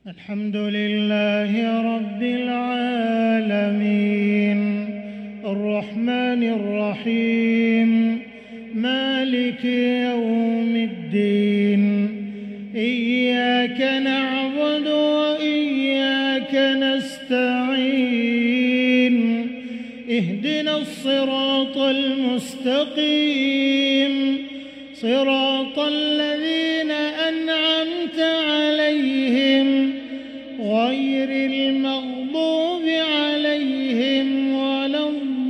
الحمد لله رب العالمين الرحمن الرحيم مالك يوم الدين إياك نعبد وإياك نستعين اهدنا الصراط المستقيم صراط الذين أنعمت عليهم غير المغضوب عليهم ولا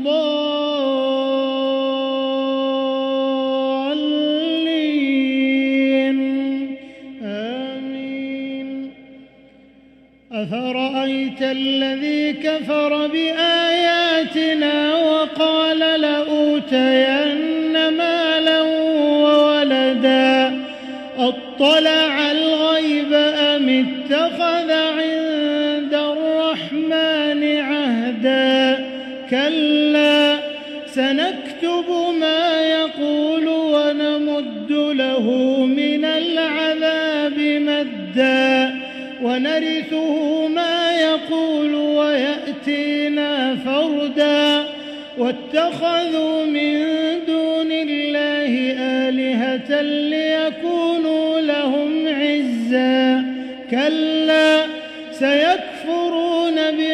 الضالين آمين. أفرأيت الذي كفر بآياتنا وقال لأوتين مالا وولدا أطلع الغيب أم اتخذ عند الرحمن عهدا كلا سنكتب ما يقول ونمد له من العذاب مدا ونرثه ما يقول ويأتينا فردا واتخذوا من دون الله آلهة ليكونوا لهم عزا كلا سيكفرون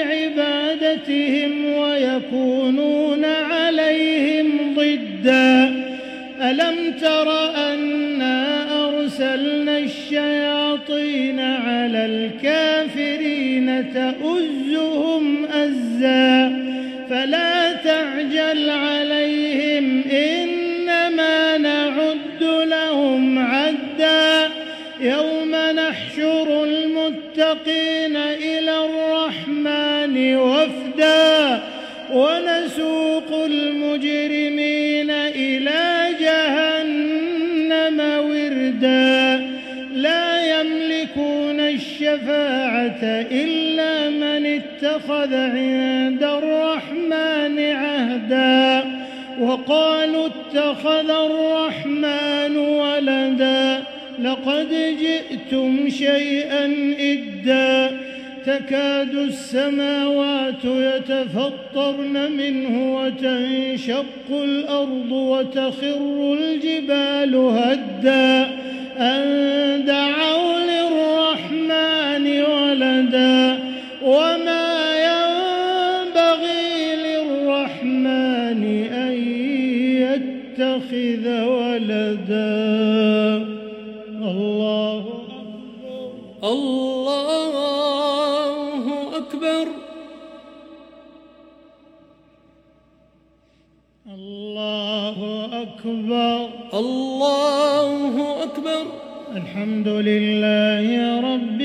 بعبادتهم ويكونون عليهم ضدا ألم تر أنا أرسلنا الشياطين على الكافرين تؤزهم أزا فلا تعجل عليهم إنما نعد لهم عدا يوم نحشر المتقين إلى الرحمن وفدا ونسوق المجرمين إلى جهنم وردا لا يملكون الشفاعة إلا من اتخذ عند الرحمن عهدا وقالوا اتخذ الرحمن ولدا لقد جئتم شيئا إدا تكاد السماوات يتفطرن منه وتنشق الأرض وتخر الجبال هدا أن دعوا للرحمن ولدا وما ينبغي للرحمن أن يتخذ ولدا. الله أكبر الله أكبر الله أكبر. الحمد لله رب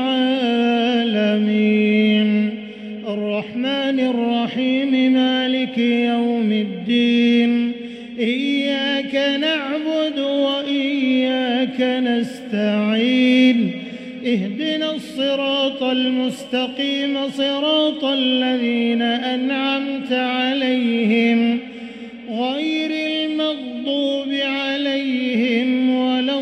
العالمين الرحمن الرحيم مالك يوم الدين إياك نعبد وإياك نستعين اهدنا الصراط المستقيم صراط الذين أنعمت عليهم غير المغضوب عليهم ولا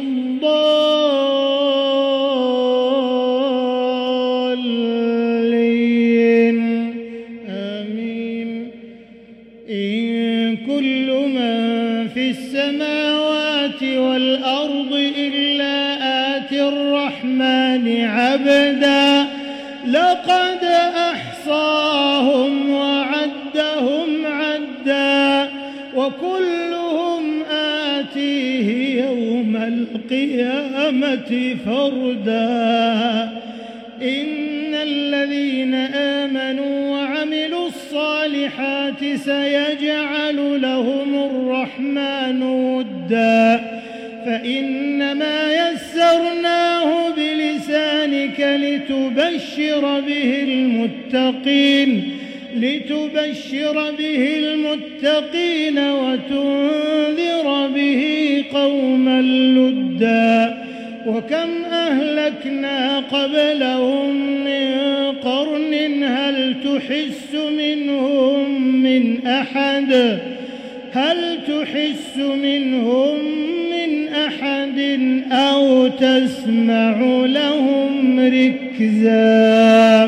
الضالين آمين. إن كل من في السماوات والأرض إلا آتي الرحمن عبدا لقد أحصاهم وعدهم عدا وكلهم آتيه يوم القيامة فردا. إن الذين آمنوا وعملوا الصالحات سيجعل لهم الرحمن ودا فإنما يسرناه بلسانك لتبشر به المتقين وتنذر به قوما لدا وكم أهلكنا قبلهم من قرن هل تحس منهم من أحد أحد أو تسمع لهم ركزا.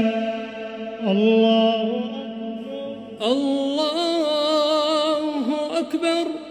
الله أكبر. الله أكبر.